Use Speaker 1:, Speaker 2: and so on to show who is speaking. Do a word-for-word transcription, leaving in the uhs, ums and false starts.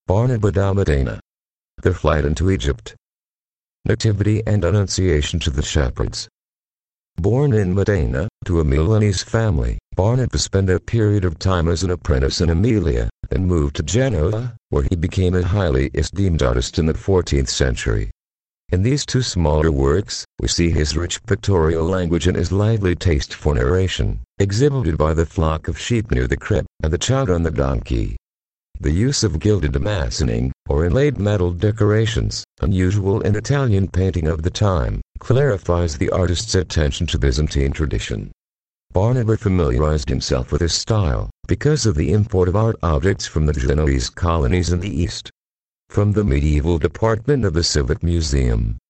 Speaker 1: Barnaba da Modena. Their flight into Egypt. Nativity and Annunciation to the shepherds. Born in Modena, to a Milanese family, Barnaba spent a period of time as an apprentice in Emilia, and moved to Genoa, where he became a highly esteemed artist in the fourteenth century. In these two smaller works, we see his rich pictorial language and his lively taste for narration, exhibited by the flock of sheep near the crib, and the child on the donkey. The use of gilded damascening, or inlaid metal decorations, unusual in Italian painting of the time, clarifies the artist's attention to Byzantine tradition. Barnaba familiarized himself with his style, because of the import of art objects from the Genoese colonies in the East. From the medieval department of the Civic Museum,